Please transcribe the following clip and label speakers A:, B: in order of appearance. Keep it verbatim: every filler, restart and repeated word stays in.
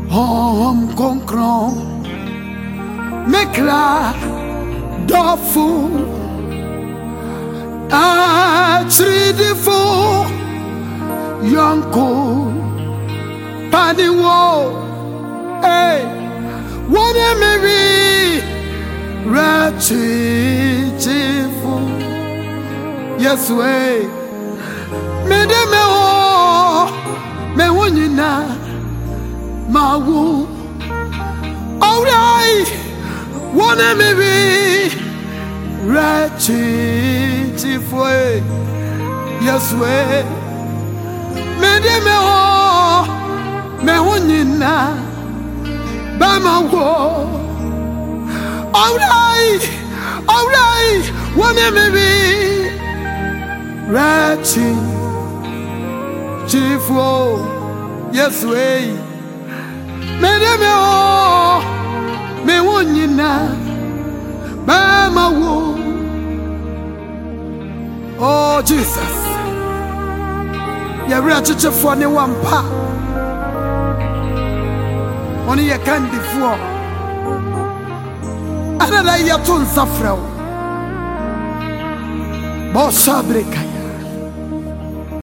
A: Hom konkron mekra dofu achridifo yanko paniwo hey wone mebi rachichifu yes way mede me ho me wonyina mawu alright wone mebi rachichifu yes way mede me ho me wonyina bamawo alright alright wone mebi rachichifu yes way mede me ho me wonyina bamawo. Oh Jesus, ya rachiche for ne wampa oni ye kandi fo ana da ya tun safra bo sabre kai